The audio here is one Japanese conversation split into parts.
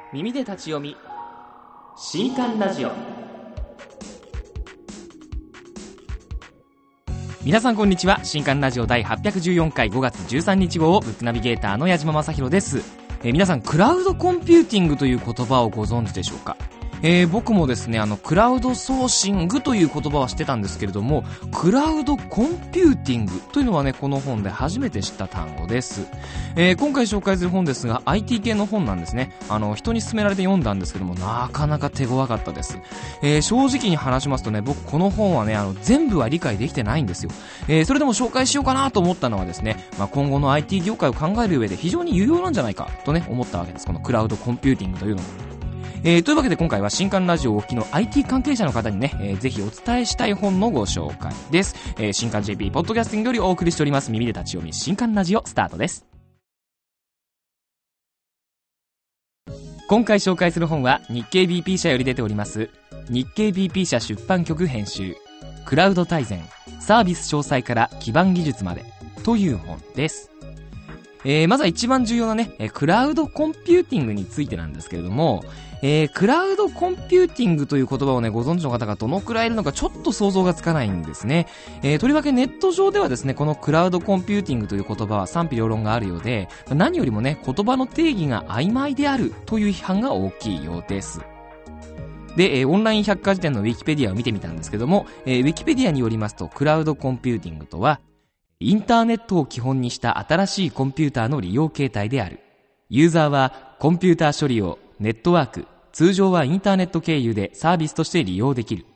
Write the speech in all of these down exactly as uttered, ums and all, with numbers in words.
耳で立ち読み新刊ラジオ。皆さんこんにちは。新刊ラジオ第はっぴゃくじゅうよんかいごがつじゅうさんにち号、ブックナビゲーターの矢島正宏です。えー、皆さんクラウドコンピューティングという言葉をご存知でしょうか。えー、僕もですねあのクラウドソーシングという言葉は知ってたんですけれども、クラウドコンピューティングというのはねこの本で初めて知った単語です。えー、今回紹介する本ですが アイティー 系の本なんですね。あの人に勧められて読んだんですけども、なかなか手強かったです。えー、正直に話しますとね、僕この本はねあの全部は理解できてないんですよ。えー、それでも紹介しようかなと思ったのはですね、まあ、今後の アイティー 業界を考える上で非常に有用なんじゃないかとね思ったわけです。このクラウドコンピューティングというのも。えー、というわけで今回は新刊ラジオをお聞きの アイティー 関係者の方にね、えー、ぜひお伝えしたい本のご紹介です。えー、新刊 ジェーピー ポッドキャスティングよりお送りしております耳で立ち読み新刊ラジオスタートです。今回紹介する本は日経 ビーピー 社より出ております日経 ビーピー 社出版局編集クラウド大全サービス詳細から基盤技術までという本です。えー、まずは一番重要なね、えー、クラウドコンピューティングについてなんですけれども、えー、クラウドコンピューティングという言葉をねご存知の方がどのくらいいるのかちょっと想像がつかないんですね。えー、とりわけネット上ではですねこのクラウドコンピューティングという言葉は賛否両論があるようで、何よりもね言葉の定義が曖昧であるという批判が大きいようです。で、えー、オンライン百科事典のウィキペディアを見てみたんですけども、えー、ウィキペディアによりますとクラウドコンピューティングとはインターネットを基本にした新しいコンピューターの利用形態である。ユーザーはコンピューター処理をネットワーク、通常はインターネット経由でサービスとして利用できる。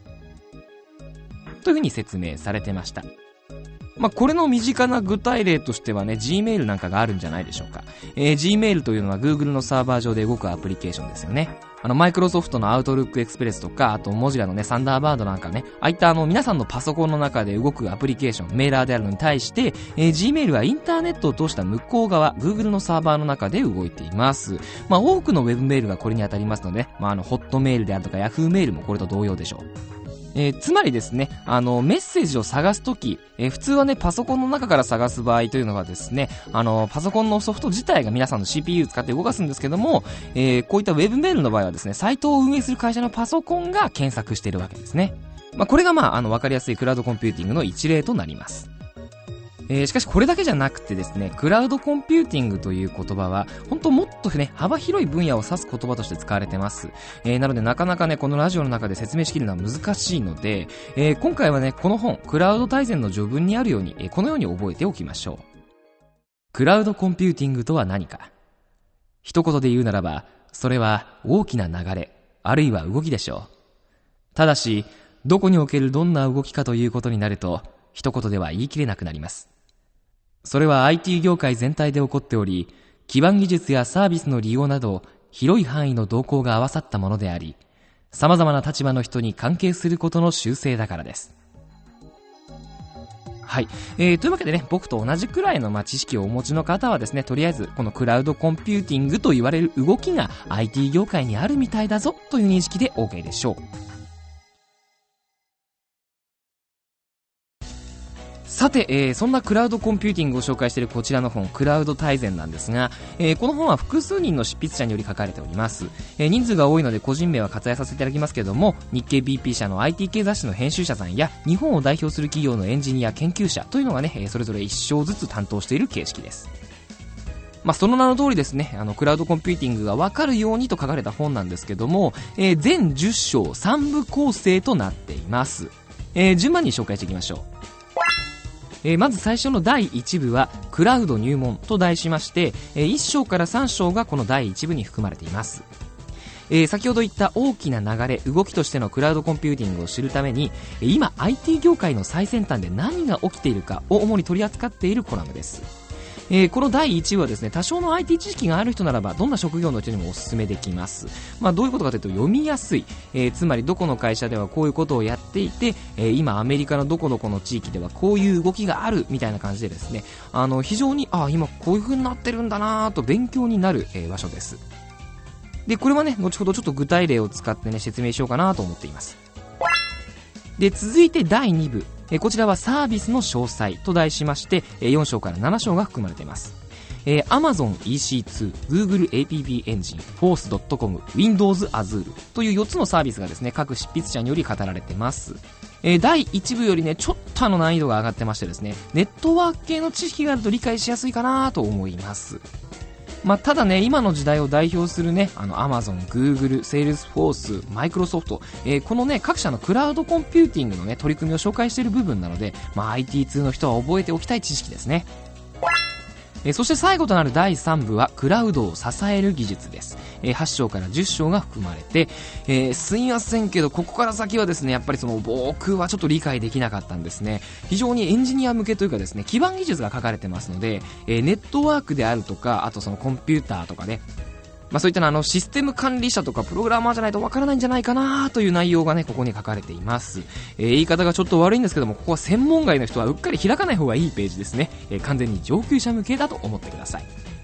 というふうに説明されてました。まあ、これの身近な具体例としてはね、Gmail なんかがあるんじゃないでしょうか。えー、Gmail というのは Google のサーバー上で動くアプリケーションですよね。あの、マイクロソフトの Outlook Express とか、あと、モジラのね、サンダーバードなんかね、ああいったあの、皆さんのパソコンの中で動くアプリケーション、メーラーであるのに対して、えー、Gmail はインターネットを通した向こう側、Google のサーバーの中で動いています。まあ、多くの Web メールがこれに当たりますので、まあ、あの、ホットメールであるとか Yahoo メールもこれと同様でしょう。えー、つまりですね、あの、メッセージを探すとき、えー、普通はね、パソコンの中から探す場合というのはですね、あの、パソコンのソフト自体が皆さんの シーピーユー 使って動かすんですけども、えー、こういった Web メールの場合はですね、サイトを運営する会社のパソコンが検索しているわけですね。まあ、これがまあ、あの、わかりやすいクラウドコンピューティングの一例となります。えー、しかしこれだけじゃなくてですね、クラウドコンピューティングという言葉は本当もっとね幅広い分野を指す言葉として使われてます。えー、なのでなかなかねこのラジオの中で説明しきるのは難しいので、えー、今回はねこの本クラウド大全の序文にあるように、えー、このように覚えておきましょう。クラウドコンピューティングとは何か。一言で言うならばそれは大きな流れあるいは動きでしょう。ただしどこにおけるどんな動きかということになると一言では言い切れなくなります。それは アイティー 業界全体で起こっており、基盤技術やサービスの利用など広い範囲の動向が合わさったものであり、様々な立場の人に関係することの習性だからです。はい、えー、というわけでね、僕と同じくらいの、まあ、知識をお持ちの方はですね、とりあえずこのクラウドコンピューティングと言われる動きが アイティー 業界にあるみたいだぞという認識で OK でしょう。さて、えー、そんなクラウドコンピューティングを紹介しているこちらの本クラウド大全なんですが、えー、この本は複数人の執筆者により書かれております。えー、人数が多いので個人名は割愛させていただきますけれども、日経 ビーピー 社の アイティー 系雑誌の編集者さんや日本を代表する企業のエンジニア研究者というのがね、えー、それぞれ一章ずつ担当している形式です。まあ、その名の通りですね、あのクラウドコンピューティングが分かるようにと書かれた本なんですけども、えー、全じゅっ章さん部構成となっています。えー、順番に紹介していきましょう。えー、まず最初のだいいち部はクラウド入門と題しまして、えー、いっ章からさん章がこのだいいち部に含まれています。えー、先ほど言った大きな流れ動きとしてのクラウドコンピューティングを知るために、今 アイティー 業界の最先端で何が起きているかを主に取り扱っているコラムです。えー、このだいいち部はですね、多少の アイティー 知識がある人ならばどんな職業の人にもおすすめできます。まあ、どういうことかというと読みやすい、えー、つまりどこの会社ではこういうことをやっていて、えー、今アメリカのどこどこの地域ではこういう動きがあるみたいな感じでですね、あの非常にあ今こういう風になってるんだなと勉強になる、えー、場所です。でこれはね後ほどちょっと具体例を使ってね説明しようかなと思っています。で続いてだいに部、えこちらはサービスの詳細と題しましてよん章からなな章が含まれています。 えー、Amazon イーシーツー、Google エーピーピー エンジン、フォースドットコム、Windows Azure というよっつのサービスがですね、各執筆者により語られてます。えー、だいいち部よりね、ちょっとあの難易度が上がってましてですね、ネットワーク系の知識があると理解しやすいかなと思います。まあ、ただね、今の時代を代表するね、あの Amazon、Google、Salesforce、Microsoft、えー、このね、各社のクラウドコンピューティングのね、取り組みを紹介している部分なので、まあ、アイティー 通の人は覚えておきたい知識ですね。えー、そして最後となるだいさん部はクラウドを支える技術です。えー、はち章からじゅっ章が含まれて、えー、すいませんけどここから先はですね、やっぱりその僕はちょっと理解できなかったんですね。非常にエンジニア向けというかですね、基盤技術が書かれてますので、えー、ネットワークであるとか、あとそのコンピューターとかね、まあそういったのあのシステム管理者とかプログラマーじゃないとわからないんじゃないかなという内容がね、ここに書かれています。えー、言い方がちょっと悪いんですけども、ここは専門外の人はうっかり開かない方がいいページですね。えー、完全に上級者向けだと思ってください。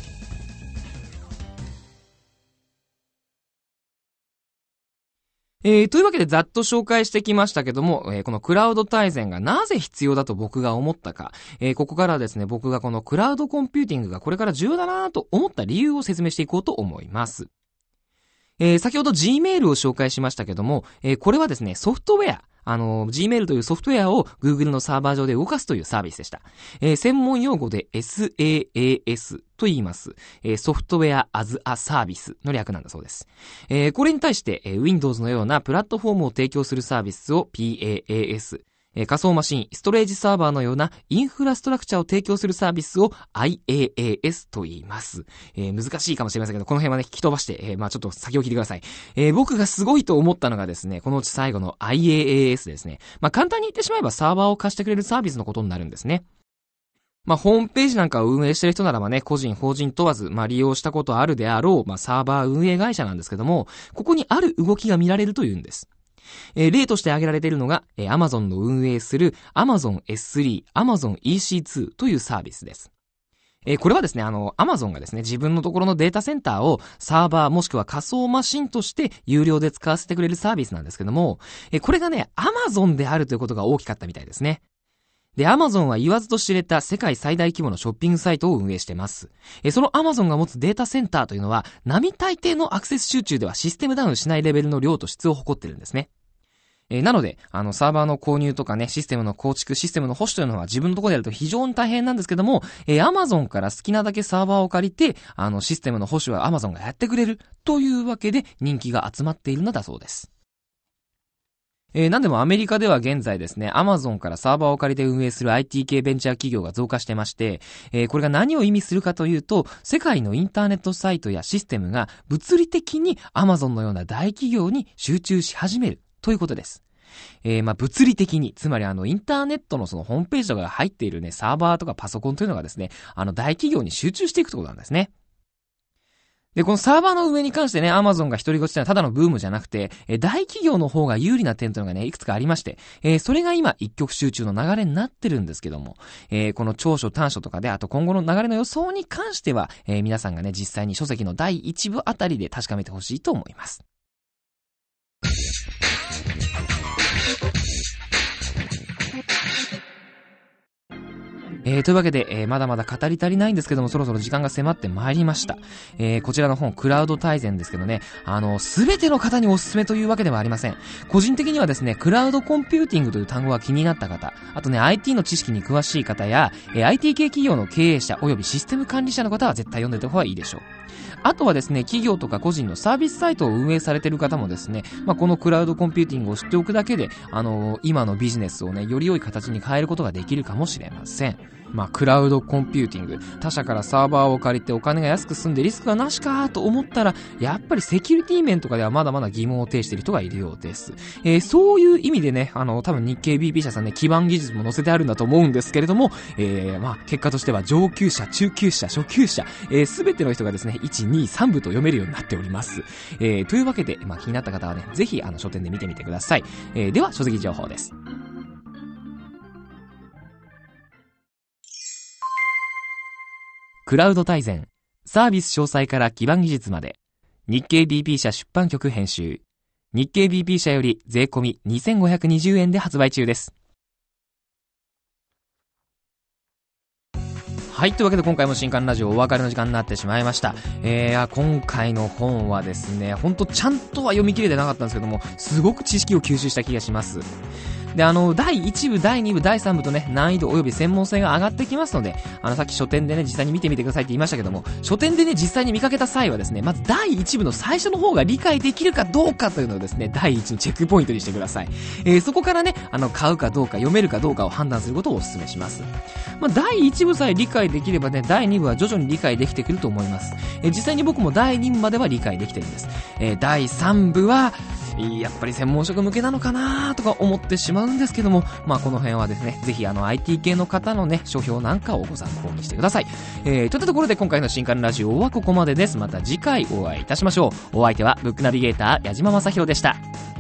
えー、というわけでざっと紹介してきましたけども、えー、このクラウド大全がなぜ必要だと僕が思ったか、えー、ここからはですね、僕がこのクラウドコンピューティングがこれから重要だなと思った理由を説明していこうと思います。えー、先ほど Gmail を紹介しましたけども、えー、これはですね、ソフトウェア、あの、Gmail というソフトウェアを Google のサーバー上で動かすというサービスでした。えー、専門用語で エスエーエーエス と言います。えー、ソフトウェア as a Service の略なんだそうです。えー、これに対して、えー、Windows のようなプラットフォームを提供するサービスを ピーエーエーエス、えー、仮想マシン、ストレージサーバーのようなインフラストラクチャーを提供するサービスを アイエーエーエス と言います。えー、難しいかもしれませんけど、この辺はね、聞き飛ばして、えー、まあちょっと先を聞いてください。えー、僕がすごいと思ったのがですね、このうち最後の アイエーエーエス ですね。まあ簡単に言ってしまえばサーバーを貸してくれるサービスのことになるんですね。まあ、ホームページなんかを運営している人ならばね、個人、法人問わず、まあ、利用したことあるであろう、まあ、サーバー運営会社なんですけども、ここにある動きが見られるというんです。えー、例として挙げられているのが、えー、Amazon の運営する Amazon エススリー、Amazon イーシーツー というサービスです。えー、これはですね、あの、Amazon がですね、自分のところのデータセンターをサーバーもしくは仮想マシンとして有料で使わせてくれるサービスなんですけども、えー、これがね、Amazon であるということが大きかったみたいですね。で、Amazon は言わずと知れた世界最大規模のショッピングサイトを運営しています。え、その Amazon が持つデータセンターというのは、並大抵のアクセス集中ではシステムダウンしないレベルの量と質を誇っているんですね。えー、なので、あの、サーバーの購入とかね、システムの構築、システムの保守というのは自分のところでやると非常に大変なんですけども、えー、Amazon から好きなだけサーバーを借りて、あの、システムの保守は Amazon がやってくれるというわけで人気が集まっているのだそうです。えー、なんでもアメリカでは現在ですね、Amazon からサーバーを借りて運営する アイティー 系ベンチャー企業が増加してまして、えー、これが何を意味するかというと、世界のインターネットサイトやシステムが物理的に Amazon のような大企業に集中し始めるということです。えー、まあ物理的に、つまりあのインターネットのそのホームページとかが入っているね、サーバーとかパソコンというのがですね、あの大企業に集中していくということなんですね。で、このサーバーの上に関してね、Amazon が一人勝ちというのはただのブームじゃなくて、え大企業の方が有利な点というのがね、いくつかありまして、えー、それが今一極集中の流れになってるんですけども、えー、この長所短所とかで、あと今後の流れの予想に関しては、えー、皆さんがね、実際に書籍のだいいち部あたりで確かめてほしいと思います。えー、というわけで、えー、まだまだ語り足りないんですけども、そろそろ時間が迫ってまいりました。えー、こちらの本、クラウド大全ですけどね、あの、すべての方におすすめというわけではありません。個人的にはですね、クラウドコンピューティングという単語が気になった方、あとね、アイティー の知識に詳しい方や、えー、アイティー 系企業の経営者及びシステム管理者の方は絶対読んでおいた方がいいでしょう。あとはですね、企業とか個人のサービスサイトを運営されている方もですね、まあ、このクラウドコンピューティングを知っておくだけで、あのー、今のビジネスをね、より良い形に変えることができるかもしれません。まあ、クラウドコンピューティング、他社からサーバーを借りてお金が安く済んでリスクがなしかと思ったら、やっぱりセキュリティ面とかではまだまだ疑問を呈している人がいるようです。えー、そういう意味でね、あの、多分日経 ビーピー 社さんね、基盤技術も載せてあるんだと思うんですけれども、えー、まあ、結果としては上級者、中級者、初級者、えー、すべての人がですね、いち、に、さん部と読めるようになっております。えー、というわけで、まあ、気になった方はね、ぜひ、あの、書店で見てみてください。えー、では、書籍情報です。クラウド大全、サービス詳細から基盤技術まで、日経 ビーピー 社出版局編集、日経 ビーピー 社より税込みにせんごひゃくにじゅうえんで発売中です。 はい、というわけで今回も新刊ラジオお別れの時間になってしまいました。えー、今回の本はですね、ほんとちゃんとは読み切れてなかったんですけども、すごく知識を吸収した気がします。で、あの、だいいち部、だいに部、だいさん部とね、難易度及び専門性が上がってきますので、あの、さっき書店でね、実際に見てみてくださいって言いましたけども、書店でね、実際に見かけた際はですね、まずだいいち部の最初の方が理解できるかどうかというのをですね、だいいちのチェックポイントにしてください。えー、そこからね、あの、買うかどうか、読めるかどうかを判断することをお勧めします。まあ、だいいち部さえ理解できればね、だいに部は徐々に理解できてくると思います。えー、実際に僕もだいに部までは理解できてるんです。えー、だいさん部は、やっぱり専門職向けなのかなとか思ってしまうんですけども、まあこの辺はですね、ぜひあの アイティー 系の方のね、書評なんかをご参考にしてください。えー、といったところで今回の新刊ラジオはここまでです。また次回お会いいたしましょう。お相手はブックナビゲーター矢島正宏でした。